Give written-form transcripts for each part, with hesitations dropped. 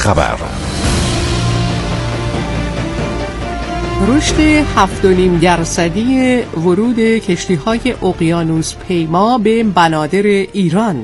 خبر. رشد 7.5% ورود کشتی‌های اقیانوس پیما به بنادر ایران.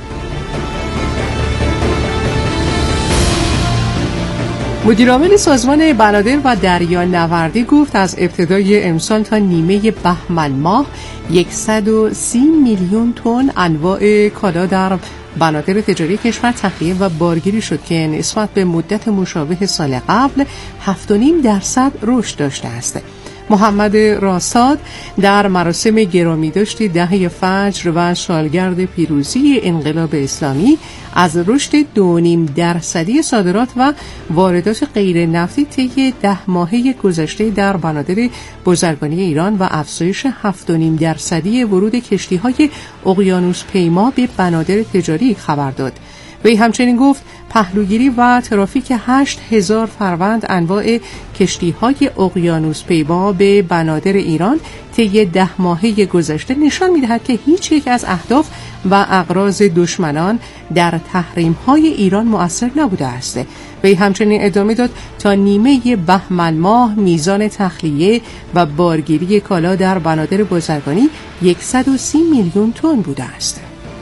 مدیرعامل سازمان بنادر و دریانوردی گفت از ابتدای امسال تا نیمه بهمن ماه 130 میلیون تن انواع کالا در بنادر تجاری کشور تخلیه و بارگیری شد که نسبت به مدت مشابه سال قبل 7.5% رشد داشته است. محمد راساد در مراسم گرامیداشت 10 فجر و سالگرد پیروزی انقلاب اسلامی از رشد 2.5% صادرات و واردات غیر نفتی طی 10 ماهه گذشته در بنادر بازرگانی ایران و افزایش 7.5% ورود کشتی‌های اقیانوس پیما به بنادر تجاری خبر داد. وی همچنین گفت پهلوگیری و ترافیک 8000 فروند انواع کشتی‌های اقیانوس پیما به بنادر ایران طی 10 ماهه گذشته نشان می‌دهد که هیچ یک از اهداف و اغراض دشمنان در تحریم‌های ایران مؤثر نبوده است. وی همچنین ادامه داد تا نیمه بهمن ماه میزان تخلیه و بارگیری کالا در بنادر بازرگانی 130 میلیون تن بوده است.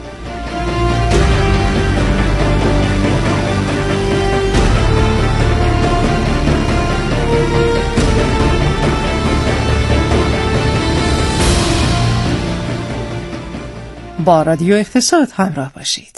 با رادیو اقتصاد همراه باشید.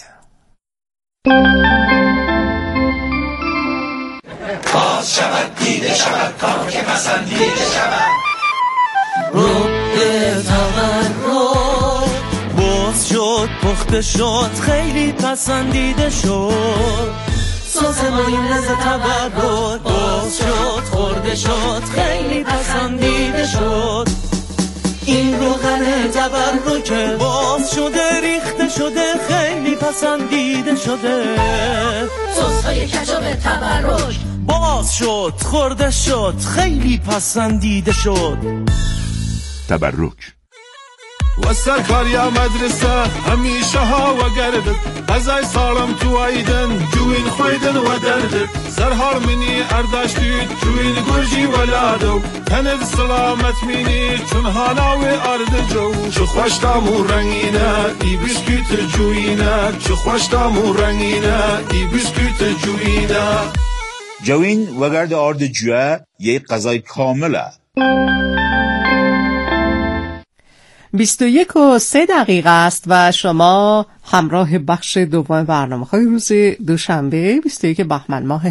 باز شود دیده شود کار که پسندیده شود رو به تورم باز شد پخته شد خیلی پسندیده شد سازمانی لذت تورم باز شد خورده شد خیلی پسندیده شد این روغن تبرک باز شده ریخته شده خیلی پسندیده شده سس‌های کچاپ تبرک باز شد خورده شد خیلی پسندیده شد تبرک وسر کاریا مدرسه همیشه ها و گردد غذای سالم تو ایدن جوین خویدن و دردد سرهار منی ارداشتید جوین گرجی ولادو تند سلامت منی چون هاناوی ارد جو چو خوشتامو رنگینه ای بسکوت جوینه چو خوشتامو رنگینه ای بسکوت جوینه جوین و گرد آرد جوه یک غذای کامله. 21:03 است و شما همراه بخش دوم برنامه‌های روز دوشنبه 21 بهمن ماه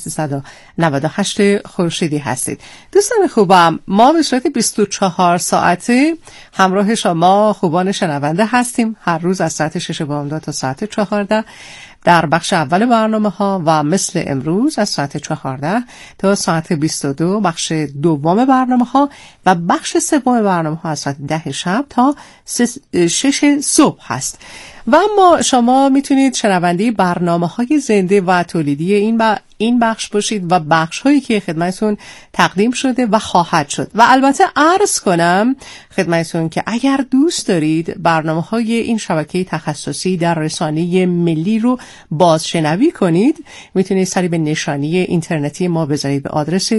1398 خورشیدی هستید. دوستان خوبم، ما به صورت 24 ساعته همراه شما خوبان شنونده هستیم، هر روز از ساعت 6 بامداد تا ساعت 14 در بخش اول برنامه‌ها و مثل امروز از ساعت 14 تا ساعت 22 بخش دوم برنامه‌ها و بخش سوم برنامه‌ها از ساعت 10 شب تا 6 صبح هست. و اما شما میتونید شنونده برنامه‌های زنده و تولیدی این بخش باشید و بخش‌هایی که خدمتتون تقدیم شده و خواهد شد. و البته عرض کنم خدمتتون که اگر دوست دارید برنامه‌های این شبکه تخصصی در رسانه ملی رو بازشنوی کنید، میتونید سری به نشانی اینترنتی ما بزنید به آدرس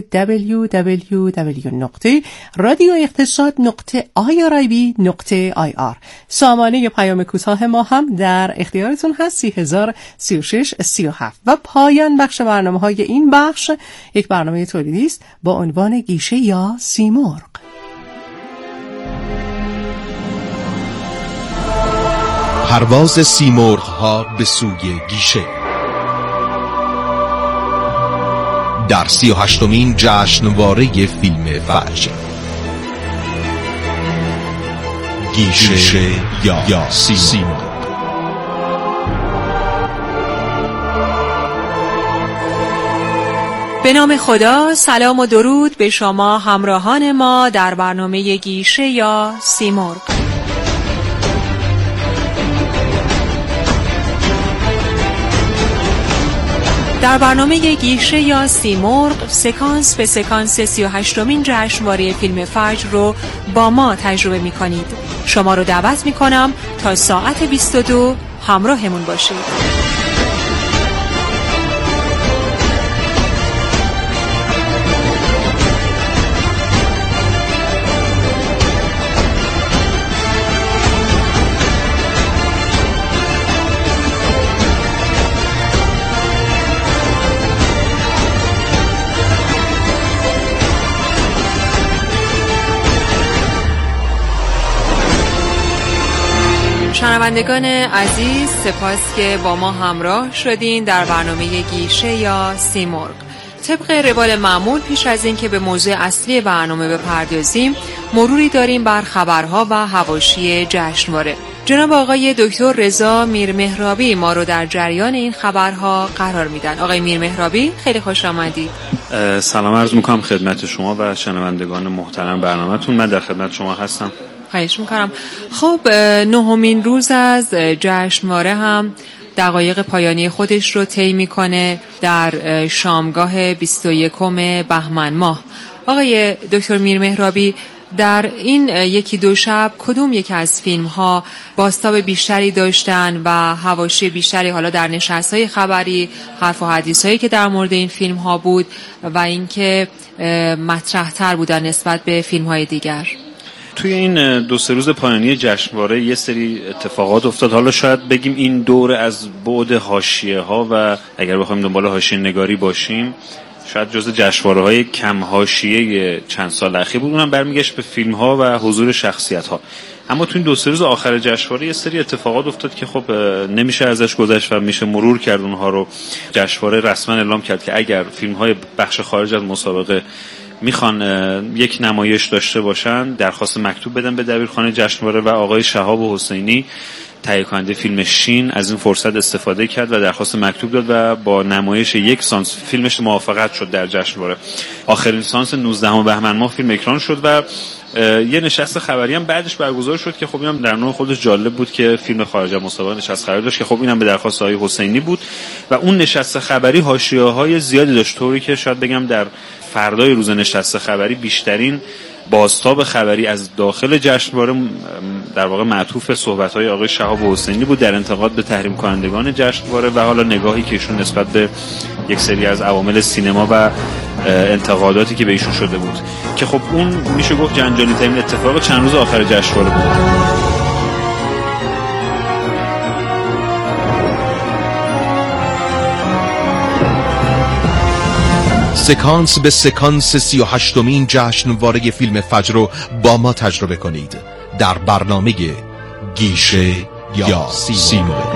www.radioeqtasad.irib.ir. سامانه پیام کوتاه ما هم در اختیارتون هست 303637. و پایان بخش برنامه‌های این بخش یک برنامه تولیدی است با عنوان گیشه یا سیمرغ. پرواز سیمرغ‌ها به سوی گیشه. در 38مین جشنواره فیلم فجر، گیشه یا سیمرغ. به نام خدا، سلام و درود به شما همراهان ما در برنامه گیشه یا سیمرغ. در برنامه گیشه یا سیمرغ سکانس به سکانس 38مین جشنواره فیلم فجر رو با ما تجربه می کنید. شما رو دعوت می کنم تا ساعت 22 همراهمون باشید. شنوندگان عزیز، سپاس که با ما همراه شدین در برنامه گیشه یا سیمرغ. طبق روال معمول پیش از این که به موضوع اصلی برنامه بپردازیم، مروری داریم بر خبرها و حواشی جشنواره. جناب آقای دکتر رضا میرمهرابی ما رو در جریان این خبرها قرار میدن. آقای میرمهرابی، خیلی خوش آمدید. سلام عرض میکنم خدمت شما و شنوندگان محترم برنامه‌تون. من در خدمت شما هستم. خواهش میکنم. خب 9مین روز از جشنواره هم دقایق پایانی خودش رو طی میکنه در شامگاه 21 بهمن ماه. آقای دکتر میرمهرابی، در این یکی دو شب کدوم یکی از فیلم ها بازتاب بیشتری داشتن و حواشی بیشتری حالا در نشست‌های خبری، حرف و حدیث‌هایی که در مورد این فیلم ها بود و اینکه مطرح‌تر بودن نسبت به فیلم های دیگر؟ توی این 2-3 روز پایانی جشنواره یه سری اتفاقات افتاد. حالا شاید بگیم این دور از بعد حاشیه‌ها و اگر بخوایم دنبال حاشیه نگاری باشیم شاید جزء جشنواره‌های کم حاشیه چند سال اخیر بود. اونم برمیگشت به فیلم‌ها و حضور شخصیت‌ها. اما تو این 2-3 روز آخر جشنواره یه سری اتفاقات افتاد که خب نمیشه ازش گذشت و میشه مرور کرد اونها رو. جشنواره رسما اعلام کرد که اگر فیلم‌های بخش خارج از مسابقه میخوان یک نمایش داشته باشن، درخواست مکتوب بدن به دبیرخانه جشنواره و آقای شهاب حسینی تهیه کننده فیلم شین از این فرصت استفاده کرد و درخواست مکتوب داد و با نمایش یک سانس فیلمش موافقت شد در جشنواره. آخرین سانس 19 بهمن ماه فیلم اکران شد و یه نشست خبری هم بعدش برگزار شد که خب اینم در نوع خودش جالب بود که فیلم خارج از مسابقه نشست خبری داشت که خب اینم به درخواست آقای حسینی بود و اون نشست خبری حاشیه‌های زیادی داشت، طوری که شاید بگم در فردای روز نشست خبری بیشترین بازتاب خبری از داخل جشنواره در واقع معطوف صحبت‌های آقای شهاب حسینی بود در انتقاد به تحریم کنندگان جشنواره و حالا نگاهی که ایشون نسبت به یک سری از عوامل سینما و انتقاداتی که به ایشون شده بود که خب اون میشه گفت جنجالی ترین اتفاق چند روز آخر جشنواره بود. سکانس به سکانس 38مین جشنواره فیلم فجر رو با ما تجربه کنید در برنامه گیشه یا سیمرغ.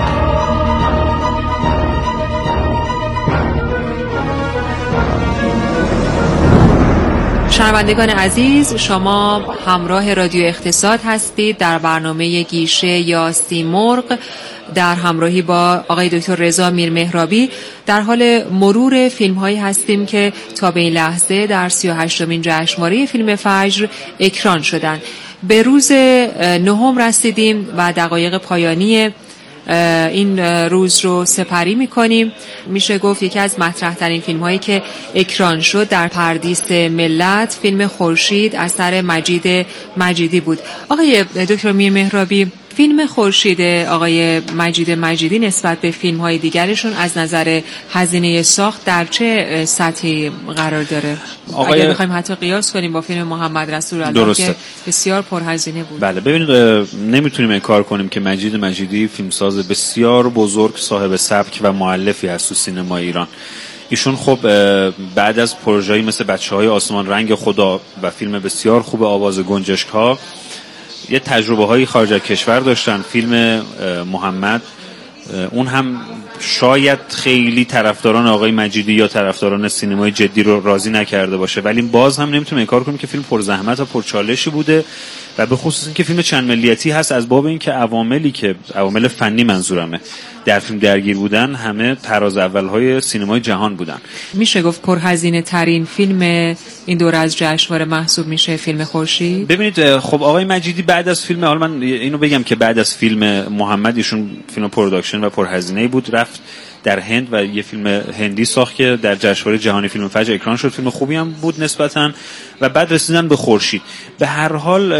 شنوندگان عزیز، شما همراه رادیو اقتصاد هستید در برنامه گیشه یا سیمرغ در همراهی با آقای دکتر رضا میرمهرابی. در حال مرور فیلم هایی هستیم که تا به این لحظه در 38مین جشنواره فیلم فجر اکران شدند. به روز 9 رسیدیم و دقایق پایانی این روز رو سپری میکنیم. میشه گفت یکی از مطرح ترین فیلم هایی که اکران شد در پردیس ملت فیلم خورشید اثر مجید مجیدی بود. آقای دکتر میرمهرابی، فیلم خورشید آقای مجید مجیدی نسبت به فیلم های دیگرشون از نظر هزینه ساخت در چه سطحی قرار داره؟ اگر بخوایم حتی قیاس کنیم با فیلم محمد رسول الله که بسیار پرهزینه بود. بله، ببینید نمیتونیم انکار کنیم که مجید مجیدی فیلمساز بسیار بزرگ، صاحب سبک و مؤلفی هست تو سینما ایران. ایشون خب بعد از پروژه‌ای مثل بچه‌های آسمان رنگ خدا و فیلم بسیار خوب آواز گنجشک‌ها یه تجربه هایی خارج از کشور داشتن. فیلم محمد اون هم شاید خیلی طرفداران آقای مجیدی یا طرفداران سینمای جدی رو راضی نکرده باشه، ولی باز هم نمیتونیم انکار کنیم که فیلم پرزحمت و پرچالشی بوده و به خصوص اینکه فیلم چند ملیتی هست از باب اینکه عوامل فنی منظورمه در فیلم درگیر بودن همه طراز اولهای سینمای جهان بودن. میشه گفت پرهزینه ترین فیلم این دور از جشنواره محسوب میشه فیلم خورشید. ببینید خب آقای مجیدی بعد از فیلم، حالا من اینو بگم که بعد از فیلم محمد ایشون فیلم پروداکشن و پرهزینه‌ای بود، رفت در هند و یه فیلم هندی ساخت که در جشنواره جهانی فیلم فجر اکران شد. فیلم خوبی هم بود نسبتاً و بعد رسیدن به خورشید. به هر حال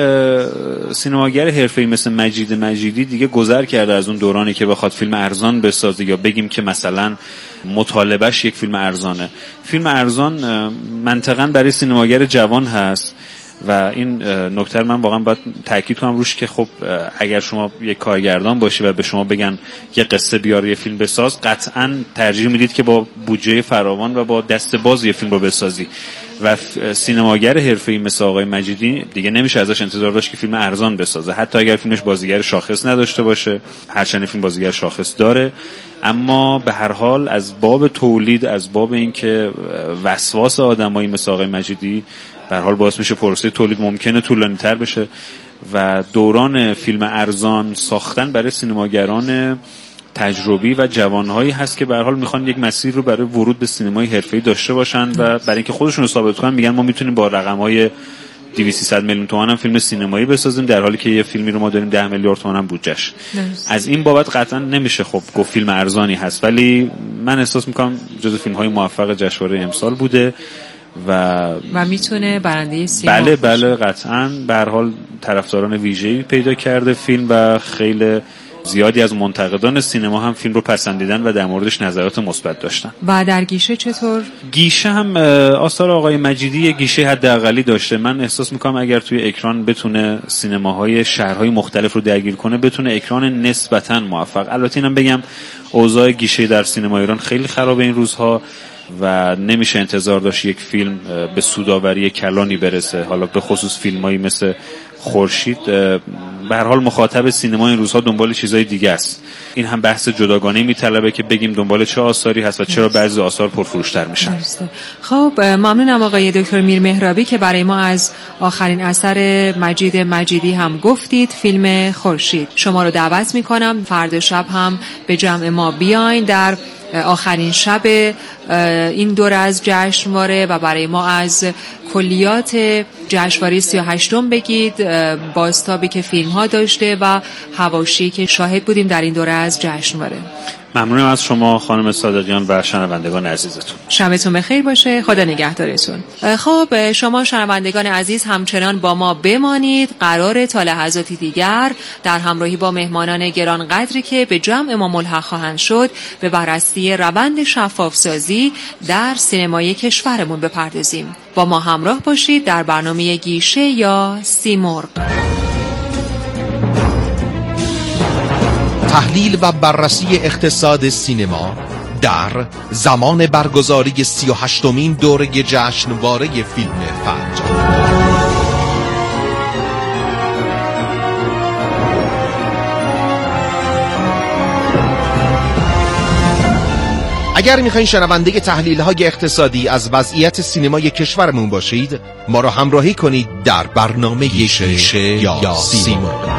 سینماگر حرفه‌ای مثل مجید مجیدی دیگه گذر کرده از اون دورانی که بخواد فیلم ارزان بسازه یا بگیم که مثلا مطالبهش یک فیلم ارزانه. فیلم ارزان منطقاً برای سینماگر جوان هست و این نکته من واقعا باید تاکید کنم روش که خب اگر شما یک کارگردان باشی و به شما بگن یه قصه بیار یه فیلم بساز، قطعاً ترجیح میدید که با بودجه فراوان و با دست باز یه فیلم رو بسازی. و سینماگر حرفه‌ای مثل آقای مجیدی دیگه نمیشه ازش انتظار داشت که فیلم ارزان بسازه، حتی اگر فیلمش بازیگر شاخص نداشته باشه. هرچند فیلم بازیگر شاخص داره، اما به هر حال از باب تولید، از باب اینکه وسواس آدمایی مثل آقای مجیدی به هر حال باعث میشه پروسه تولید ممکنه طولانی‌تر بشه و دوران فیلم ارزان ساختن برای سینماگران تجربی و جوانهایی هست که به هر حال میخوان یک مسیر رو برای ورود به سینمای حرفه‌ای داشته باشن و برای اینکه خودشون رو ثابت کنن میگن ما میتونیم با رقم‌های 200-300 میلیون تومان هم فیلم سینمایی بسازیم، در حالی که یه فیلمی رو ما داریم 10 میلیارد تومان هم بودجش. از این بابت قطعا نمیشه خب گفت فیلم ارزانی هست، ولی من احساس میکنم جزو فیلم‌های موفق جشنواره امسال بوده و میتونه برنده سیمرغ بله قطعا به هر حال طرفداران ویژه‌ای پیدا کرده فیلم و خیلی زیادی از منتقدان سینما هم فیلم رو پسندیدن و در موردش نظرات مثبت داشتن. و در گیشه چطور؟ گیشه هم آثار آقای مجیدی یه گیشه حداقلی داشته. من احساس میکنم اگر توی اکران بتونه سینماهای شهرهای مختلف رو درگیر کنه بتونه اکران نسبتاً موفق. البته اینم بگم اوضاع گیشه در سینما ایران خیلی خرابه این روزها و نمیشه انتظار داشت یک فیلم به سودآوری کلانی برسه، حالا به خصوص فیلمایی مثل خورشید. به هر حال مخاطب سینما این روزها دنبال چیزای دیگه است. این هم بحث جداگانه میطلبه که بگیم دنبال چه آثاری هست و چرا بعضی آثار پرفروش‌تر میشن. خب ممنونم آقای دکتر میر مهرابی که برای ما از آخرین اثر مجید مجیدی هم گفتید، فیلم خورشید. شما رو دعوت میکنم فردا شب هم به جمع ما بیاین در آخرین شب این دور از جشنواره و برای ما از کلیات جشنواره 38 بگید، بازتابی که فیلم ها داشته و حواشی که شاهد بودیم در این دوره از جشنواره. ممنونم از شما خانم صادقیان و شنوندگان عزیزتون. شبتون بخیر باشه، خدا نگهدارتون. خب شما شنوندگان عزیز همچنان با ما بمانید. قراره تا لحظاتی دیگر در همراهی با مهمانان گرانقدری که به جمع ما ملحق خواهند شد به بررسی روند شفافسازی در سینمای کشورمون بپردازیم. با ما همراه باشید در برنامه گیشه یا سیمرغ. تحلیل و بررسی اقتصاد سینما در زمان برگزاری 38مین دوره جشنواره فیلم فجر. اگر میخواین شنونده تحلیل‌های اقتصادی از وضعیت سینمای کشورمون باشید، ما را همراهی کنید در برنامه گیشه یا سیمرغ.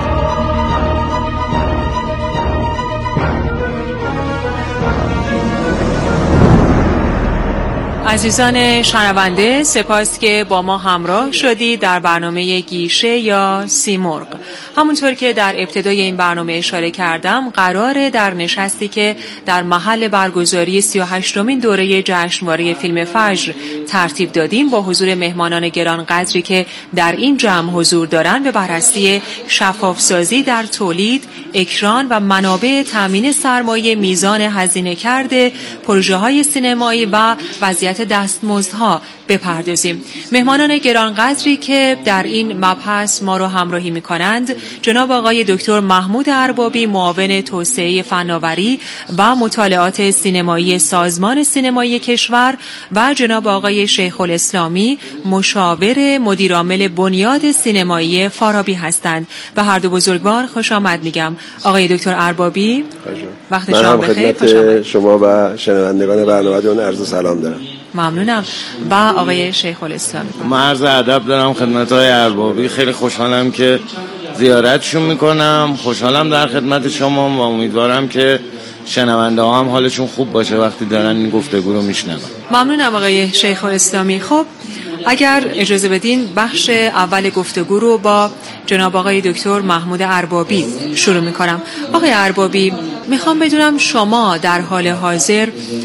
عزیزان شنونده، سپاس که با ما همراه شدید در برنامه گیشه یا سیمرغ. همونطور که در ابتدای این برنامه اشاره کردم، قراره در نشستی که در محل برگزاری 38مین دوره جشنواره فیلم فجر ترتیب دادیم با حضور مهمانان گرانقدری که در این جمع حضور دارن به بررسی شفافسازی در تولید، اکران و منابع تامین سرمایه، میزان هزینه کرده پروژه‌های سینمایی و وضعیت دستمزدها بپردازیم. مهمانان گرانقدری که در این مبحث ما رو همراهی می‌کنند جناب آقای دکتر محمود اربابی، معاون توسعه فناوری و مطالعات سینمایی سازمان سینمایی کشور و جناب آقای شیخ الاسلامی، مشاور مدیرعامل بنیاد سینمایی فارابی هستند. به هر دو بزرگوار خوش آمد میگم. آقای دکتر اربابی وقت شما بخیر. خدمت شما و شنوندگان برنامه‌تون عرض سلام دارم. ممنونم. و آقای شیخ الاسلامی. من عرض ادب دارم خدمت های اربابی. خیلی خوشحالم که زیارتشون میکنم، خوشحالم در خدمت شما و امیدوارم که شنونده ها هم حالشون خوب باشه وقتی دارن این گفتگو رو میشنون. ممنونم آقای شیخ الاسلامی. خب اگر اجازه بدین بخش اول گفتگو رو با جناب آقای دکتر محمود اربابی شروع میکنم. آقای اربابی، میخوام بدونم شما در حال حاضر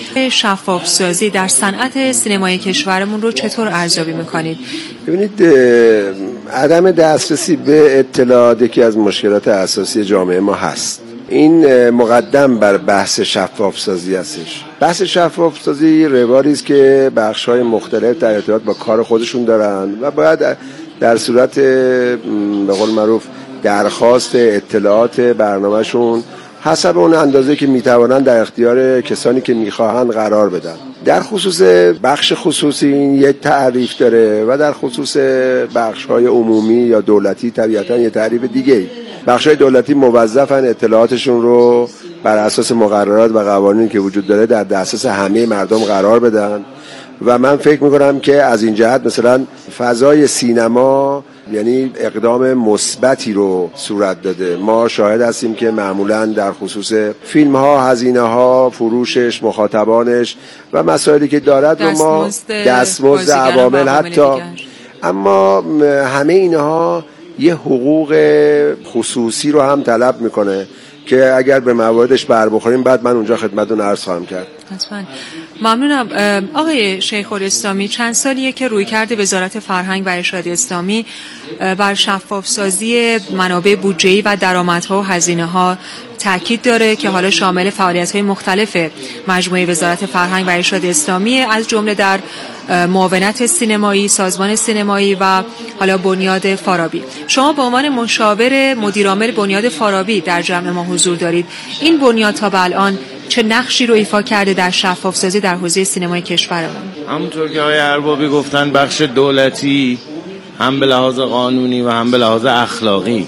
شفافسازی در صنعت سینمای کشورمون رو چطور ارزیابی میکنید؟ ببینید، عدم دسترسی به اطلاعات یکی از مشکلات اساسی جامعه ما هست. این مقدم بر بحث شفافسازی هستش. بحث شفافسازی رواری است که بخش‌های مختلف در ارتباط با کار خودشون دارن و باید در صورت به قول معروف درخواست اطلاعات برنامه‌شون حسب اون اندازه که میتوانند در اختیار کسانی که میخواهند قرار بدن. در خصوص بخش خصوصی این یک تعریف داره و در خصوص بخش‌های عمومی یا دولتی طبیعتاً یه تعریف دیگه. بخش‌های دولتی موظفن اطلاعاتشون رو بر اساس مقررات و قوانینی که وجود داره در دسترس همه مردم قرار بدن و من فکر میکنم که از این جهت مثلا فضای سینما یعنی اقدام مثبتی رو صورت داده. ما شاهد هستیم که معمولا در خصوص فیلم ها، هزینه ها، فروشش، مخاطبانش و مسائلی که دارد رو ما دستمزد عوامل حتی، اما همه اینها یه حقوق خصوصی رو هم طلب میکنه که اگر به مواردش بر بخوریم بعد من اونجا خدمتتون عرض خواهم کرد. حتما. ممنونم. آقای شیخ الاسلامی، چند سالیه که رویکرد وزارت فرهنگ و ارشاد اسلامی بر شفافسازی منابع بودجه‌ای و درآمدها و هزینه‌ها تاکید داره که حالا شامل فعالیت‌های مختلف مجموعه وزارت فرهنگ و ارشاد اسلامی، از جمله در معاونت سینمایی، سازمان سینمایی و حالا بنیاد فارابی. شما به عنوان مشاور مدیرعامل بنیاد فارابی در جمع ما حضور دارید. این بنیاد تا به الان چه نقشی رو ایفا کرده در شفاف‌سازی در حوزه سینمای کشورمون؟ همونطور که آقای اربابی گفتن، بخش دولتی هم به لحاظ قانونی و هم به لحاظ اخلاقی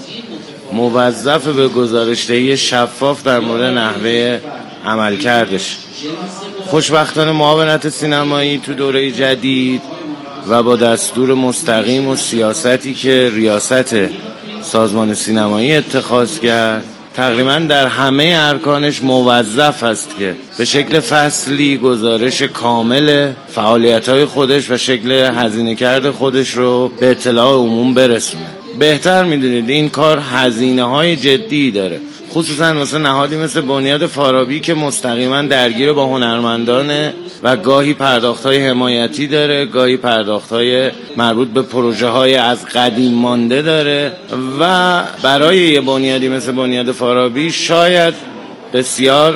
موظف به گزارش‌دهی شفاف در مورد نحوه عملکردش. خوشبختانه معاونت سینمایی تو دوره جدید و با دستور مستقیم و سیاستی که ریاست سازمان سینمایی اتخاذ کرد تقریبا در همه ارکانش موظف است که به شکل فصلی گزارش کامل فعالیت‌های خودش و شکل هزینه کرده خودش رو به اطلاع عموم برسونه. بهتر میدونید این کار هزینه‌های جدی داره، خصوصا مثلا نهادی مثل بنیاد فارابی که مستقیما درگیر با هنرمندانه و گاهی پرداخت‌های حمایتی داره، گاهی پرداخت‌های مربوط به پروژه‌های از قدیم مانده داره و برای یه بنیادی مثل بنیاد فارابی شاید بسیار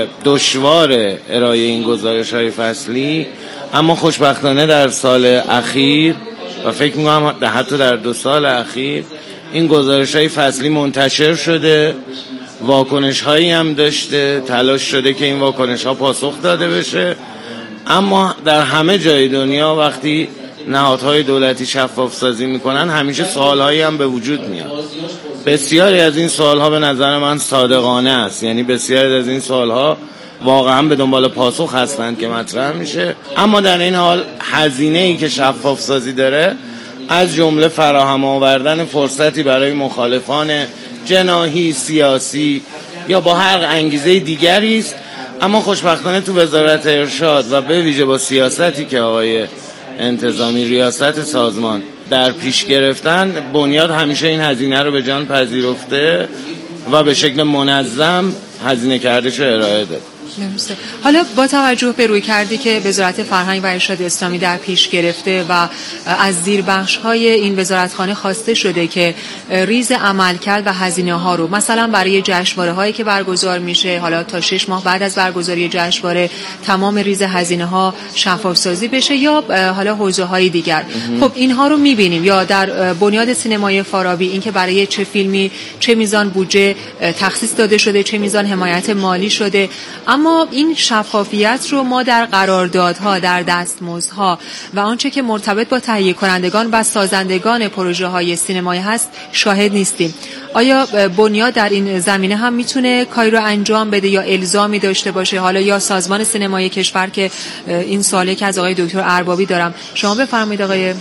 دشوار ارائه این گزارش‌های فصلی، اما خوشبختانه در سال اخیر و فکر می‌کنم حتی در 2 سال اخیر این گزارش‌های فصلی منتشر شده، واکنش‌هایی هم داشته، تلاش شده که این واکنش‌ها پاسخ داده بشه، اما در همه جای دنیا وقتی نهادهای دولتی شفاف سازی میکنن همیشه سوالهایی هم به وجود میاد. بسیاری از این سوالها به نظر من صادقانه است، یعنی بسیاری از این سوالها واقعا به دنبال پاسخ هستند که مطرح میشه، اما در این حال هزینه‌ای که شفاف سازی داره از جمله فراهم آوردن فرصتی برای مخالفان جناحی، سیاسی یا با هر انگیزه دیگری است. اما خوشبختانه تو وزارت ارشاد و به ویژه با سیاستی که آقای انتظامی ریاست سازمان در پیش گرفتن، بنیاد همیشه این هزینه رو به جان پذیرفته و به شکل منظم هزینه کردش رو ارائه داد. حالا با توجه به روی کردی که وزارت فرهنگ و ارشاد اسلامی در پیش گرفته و از زیربخش‌های این وزارتخانه خواسته شده که ریز عملکرد و هزینه‌ها رو مثلا برای جشنواره‌هایی که برگزار میشه حالا تا 6 ماه بعد از برگزاری جشنواره تمام ریز هزینه‌ها شفاف‌سازی بشه یا حالا حوزه‌های دیگر، خب اینها رو می‌بینیم یا در بنیاد سینمای فارابی اینکه برای چه فیلمی چه میزان بودجه تخصیص داده شده، چه میزان حمایت مالی شده، اما این شفافیت رو ما در قراردادها، در دستمزدها و آنچه که مرتبط با تهیه کنندگان و سازندگان پروژه های سینمایی هست شاهد نیستیم. آیا بنیاد در این زمینه هم میتونه کاری رو انجام بده یا الزامی داشته باشه؟ حالا یا سازمان سینمای کشور که این سوالی که از آقای دکتر اربابی دارم، شما بفرمایید آقای.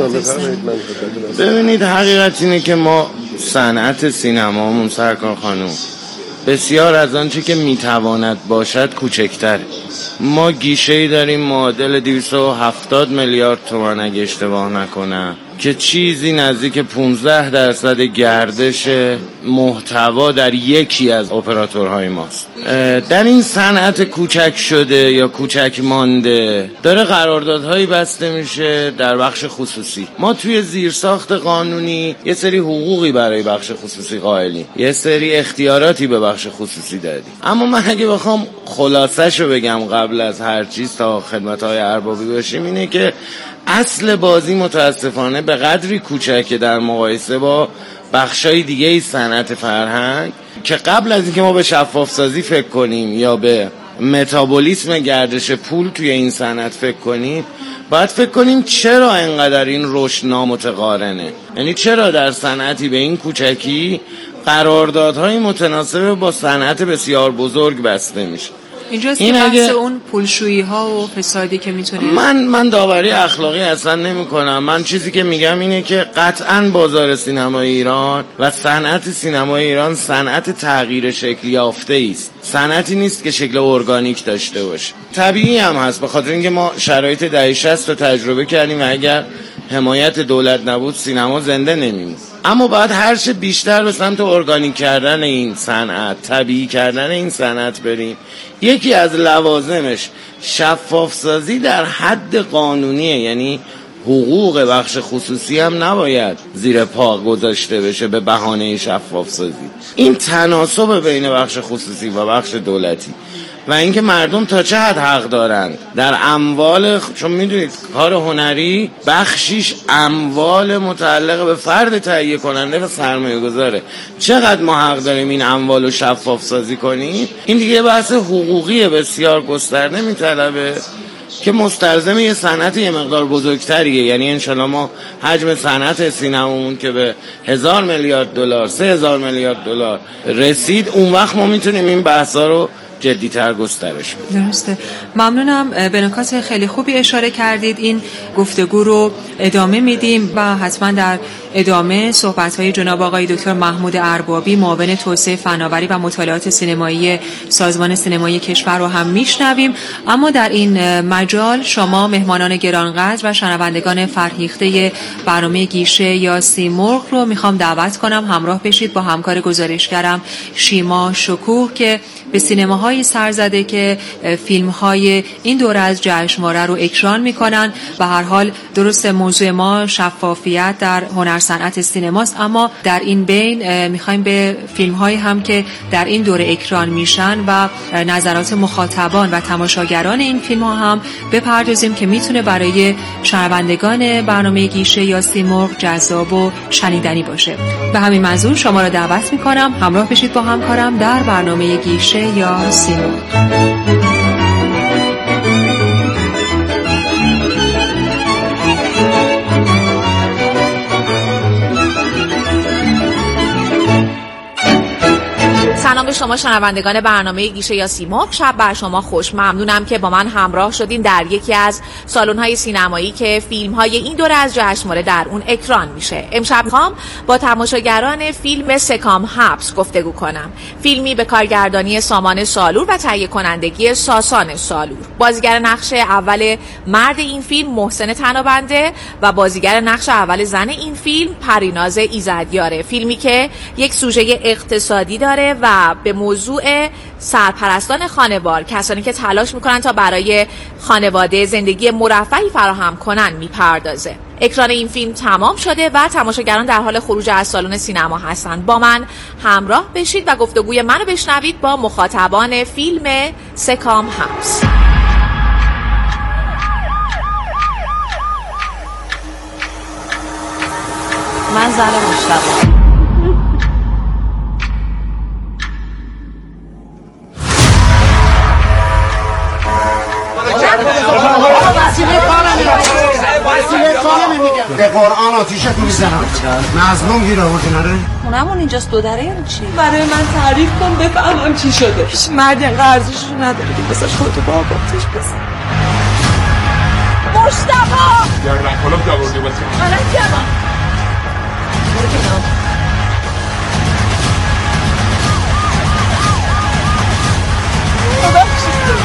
ببینید حقیقت اینه که ما صنعت سینمامون سرکار خانم بسیار از آنچه که میتواند باشد کوچکتر. ما گیشه‌ای داریم معادل 270 میلیارد تومان اگه اشتباه نکنم که چیزی نزدیک 15% گردش محتوا در یکی از اپراتورهای ماست. در این صنعت کوچک شده یا کوچک مانده داره قراردادهایی بسته میشه در بخش خصوصی. ما توی زیرساخت قانونی یه سری حقوقی برای بخش خصوصی قائلیم، یه سری اختیاراتی به بخش خصوصی دادیم، اما من اگه بخوام خلاصه‌شو بگم قبل از هر چیز تا خدمت‌های اربابی باشیم اینه که اصل بازی متاسفانه به قدری کوچکه در مقایسه با بخشای دیگه ای صنعت فرهنگ که قبل از اینکه ما به شفاف سازی فکر کنیم یا به متابولیسم گردش پول توی این صنعت فکر کنیم، باید فکر کنیم چرا اینقدر این رشد نامتقارنه. یعنی چرا در صنعتی به این کوچکی قراردادهای متناسب با صنعت بسیار بزرگ بسته میشه. اینجاست که بحث اون پولشویی ها و فسادی که میتونه من داوری اخلاقی اصلا نمی کنم. من چیزی که میگم اینه که قطعاً بازار سینمای ایران و صنعت سینمای ایران صنعت تغییر شکل یافته است. صنعتی نیست که شکل ارگانیک داشته باشه. طبیعی هم هست به خاطر اینکه ما شرایط دهه 60 رو تجربه کردیم و اگر حمایت دولت نبود سینما زنده نمیموند. اما باید هر چه بیشتر به سمت ارگانیک کردن این صنعت، طبیعی کردن این صنعت بریم. یکی از لوازمش شفاف سازی در حد قانونیه، یعنی حقوق بخش خصوصی هم نباید زیر پا گذاشته بشه به بهانه شفاف سازی. این تناسب بین بخش خصوصی و بخش دولتی و اینکه مردم تا چه حد حق دارند در اموال، چون میدونید کار هنری بخشیش اموال متعلق به فرد تهیه کننده و سرمایه گذاره، چقدر ما حق داریم این اموال رو شفاف سازی کنیم. این دیگه بحث حقوقی بسیار گسترده میطلبه که مستلزم یه صنعت یه مقدار بزرگتریه. یعنی انشالله ما حجم صنعت سینمامون که به 1000 میلیارد دلار 3000 میلیارد دلار رسید، اون وقت ما میتونیم این بحثا رو جدی‌تر گسترش بدیم. درسته. ممنونم. به نکات خیلی خوبی اشاره کردید. این گفتگو رو ادامه میدیم و حتما در ادامه صحبت‌های جناب آقای دکتر محمود اربابی، معاون توسعه فناوری و مطالعات سینمایی سازمان سینمایی کشور رو هم میشنویم. اما در این مجال شما مهمانان گرانقدر و شنوندگان فرهیخته برنامه گیشه یا سیمرغ رو میخوام دعوت کنم همراه بشید با همکار گزارشگرم شیما شکوه که به سینماهای سرزده که فیلم‌های این دوره از جشنواره رو اکران میکنن. به هر حال درست موضوع ما شفافیت در هنر صنعت سینماست، اما در این بین میخوایم به فیلم‌هایی هم که در این دوره اکران میشن و نظرات مخاطبان و تماشاگران این فیلم‌ها هم بپردازیم که میتونه برای شنوندگان برنامه گیشه یا سیمرغ جذاب و شنیدنی باشه. به همین منظور شما را دعوت میکنم همراه بشید با همکارم در برنامه گیشه یا سیمرغ. سلام به شما شنوندگان برنامه گیشه یا سیمرغ. شب بر شما خوش. ممنونم که با من همراه شدین در یکی از سالن‌های سینمایی که فیلم‌های این دوره از جشنواره در اون اکران میشه. امشب می‌خوام با تماشاگران فیلم سکام حبس گفتگو کنم. فیلمی به کارگردانی سامان سالور و تهیه کنندگی ساسان سالور. بازیگر نقش اول مرد این فیلم محسن تنابنده و بازیگر نقش اول زن این فیلم پریناز ایزدیاره. فیلمی که یک سوژه اقتصادی داره و به موضوع سرپرستان خانوار، کسانی که تلاش میکنن تا برای خانواده زندگی مرفهی فراهم کنن میپردازه. اکران این فیلم تمام شده و تماشاگران در حال خروج از سالن سینما هستند. با من همراه بشید و گفتگوی منو بشنوید با مخاطبان فیلم سکام حبس. من زن مشتبه. به قرآن آتیشت میزنم. مظلوم گیر آوردی نره؟ خونمون اینجاست دو دره یعنی چی؟ برای من تعریف کن بفهمم چی شده. مردی انقدر ارزششو نداره که بساش خودتو با آباتش بزن. مشتبه! یا رنگ کلوب جاورده باسی. منم جمع. برو کنام. خدا بشید.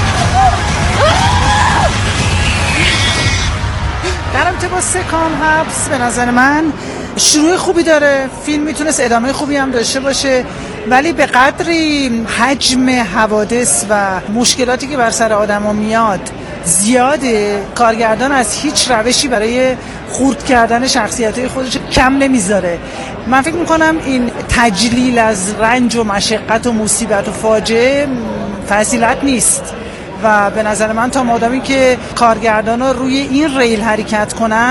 در رابطه با سکام حبس به نظر من شروع خوبی داره. فیلم میتونست ادامه خوبی هم داشته باشه، ولی به قدری حجم حوادث و مشکلاتی که بر سر آدما میاد زیاده، کارگردان از هیچ روشی برای خورد کردن شخصیت‌های خودش کم نمیذاره. من فکر میکنم این تجلیل از رنج و مشقت و مصیبت و فاجعه فضیلت نیست و به نظر من تا مادامی که کارگردانا روی این ریل حرکت کنن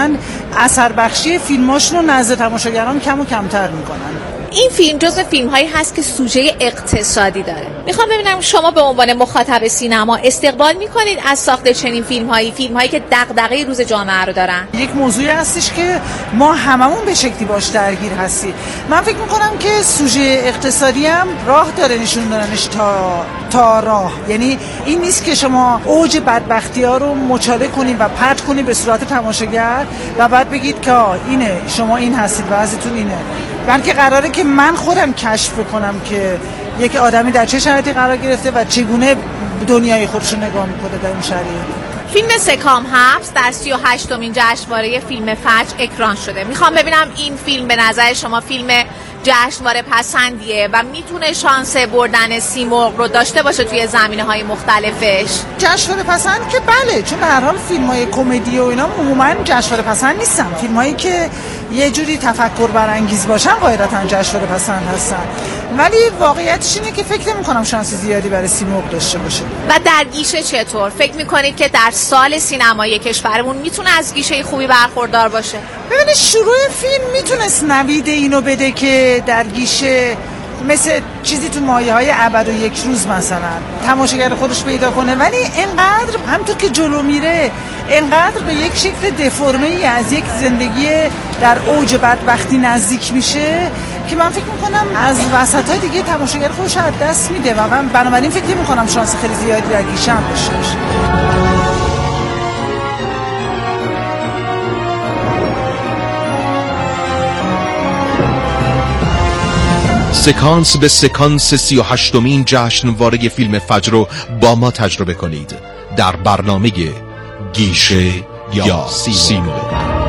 اثر بخشی فیلماشون رو نزد تماشاگران کم و کمتر میکنن. این فیلم جزو فیلم‌هایی هست که سوژه اقتصادی داره. میخوام ببینم شما به عنوان مخاطب سینما استقبال میکنید از ساخت چنین فیلم‌هایی که دغدغه روز جامعه رو دارن؟ یک موضوعی هستش که ما هممون به شکلی باش درگیر هستیم. من فکر میکنم که سوژه اقتصادی هم راه داره نشون دادنش تا راه. یعنی این نیست که شما اوج بدبختی‌ها رو مچاله کنید و پرت کنید به صورت تماشاگر و بعد بگید که اینه شما این هستید وضعیتون اینه. بلکه قراره که من خودم کشف بکنم که یک آدمی در چه شرایطی قرار گرفته و چگونه دنیای خودش رو نگاه میکنه در این شرایط. فیلم سکام حبس در 38مین جشنواره فیلم فجر اکران شده. میخوام ببینم این فیلم به نظر شما فیلم جشنواره پسندیه و میتونه شانس بردن سیمرغ رو داشته باشه توی زمینه‌های مختلفش؟ جشنواره پسند که بله، چون به هر حال فیلم‌های کمدی و اینا عموما جشنواره پسند نیستن. فیلم‌هایی که یه جوری تفکر برانگیز باشن قاعدتاً جشنواره پسند هستن. ولی واقعیتش اینه که فکر نمی‌کنم شانس زیادی برای سیمرغ داشته باشه. و در گیشه چطور؟ فکر می‌کنید که در سال سینمایی کشورمون میتونه از گیشه خوبی برخوردار باشه؟ ببینید شروع فیلم میتونست نوید اینو بده که در گیشه مثل چیزی تو مایه‌های ابد و یک روز مثلا تماشاگر خودش پیدا کنه، ولی اینقدر همونطور که جلو میره اینقدر به یک شکل دفرمه‌ای از یک زندگی در اوج بدبختی نزدیک میشه که من فکر میکنم از وسط‌های دیگه تماشاگر خودش از دست میده و من بنابراین فکر نمی‌کنم شانس خیلی زیادی در گیشه هم داشته باشه. سکانس به سکانس 38مین جشنواره فیلم فجر رو با ما تجربه کنید در برنامه گیشه یا سیمرغ.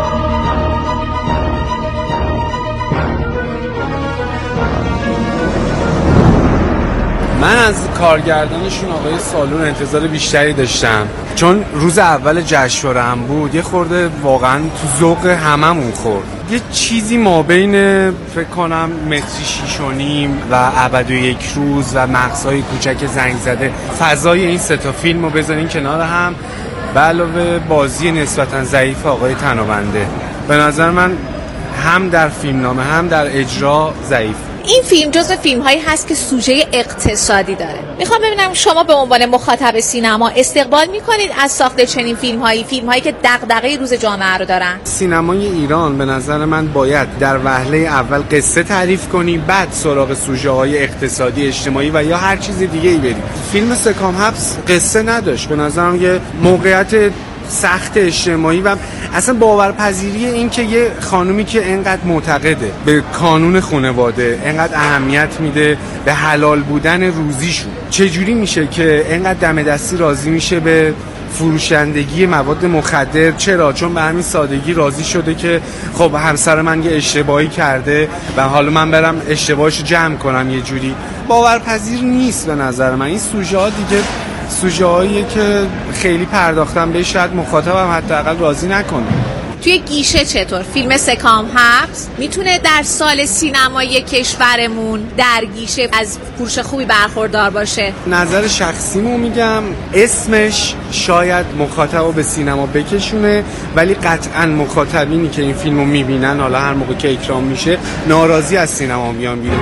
من از کارگردانشون آقای سالون انتظار بیشتری داشتم، چون روز اول جشنواره هم بود. یه خورده واقعا تو ذوق هممون خورد. یه چیزی ما بین فکر کنم متری 6.5 و ابد و یک روز و مغزهای کوچک زنگ زده، فضای این سه تا فیلم رو بذارین کنار هم به علاوه بازی نسبتا ضعیف آقای تنابنده، به نظر من هم در فیلمنامه هم در اجرا ضعیف. این فیلم جزو فیلم‌هایی هست که سوژه اقتصادی داره. میخوام ببینم شما به عنوان مخاطب سینما استقبال میکنید از ساخت چنین فیلم‌هایی که دغدغه روز جامعه رو دارن؟ سینمای ایران به نظر من باید در وهله اول قصه تعریف کنی، بعد سراغ سوژه‌های اقتصادی، اجتماعی و یا هر چیز دیگه‌ای بریم. فیلم سکام حبس قصه نداشت، به نظرم یه موقعیت سخت اجتماعی و اصلا باورپذیری این که یه خانومی که اینقدر معتقده به کانون خانواده، اینقدر اهمیت میده به حلال بودن روزیشون، چجوری میشه که اینقدر دم دستی راضی میشه به فروشندگی مواد مخدر؟ چرا؟ چون به همین سادگی راضی شده که خب همسر من یه اشتباهی کرده و حالا من برم اشتباهشو جمع کنم. یه جوری باورپذیر نیست به نظر من. این سوژه ها دیگه سوژه هاییه که خیلی پرداختم به، شاید مخاطبم حداقل راضی نکنه. توی گیشه چطور فیلم سکام حبس میتونه در سال سینمایی کشورمون در گیشه از فروش خوبی برخوردار باشه؟ نظر شخصیمو میگم، اسمش شاید مخاطبو به سینما بکشونه، ولی قطعا مخاطبینی که این فیلمو میبینن حالا هر موقع که اکرام میشه ناراضی از سینما میان بیرون.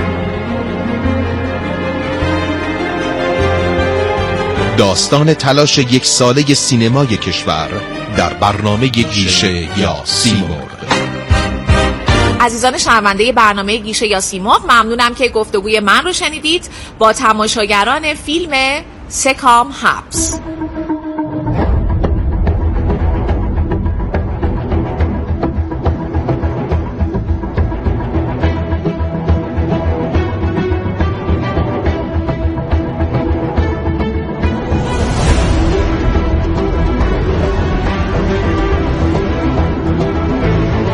داستان تلاش یک ساله سینمای کشور در برنامه گیشه یا سیمرغ. عزیزان شنونده برنامه گیشه یا سیمرغ، ممنونم که گفتگوی من رو شنیدید با تماشاگران فیلم سکام حبس.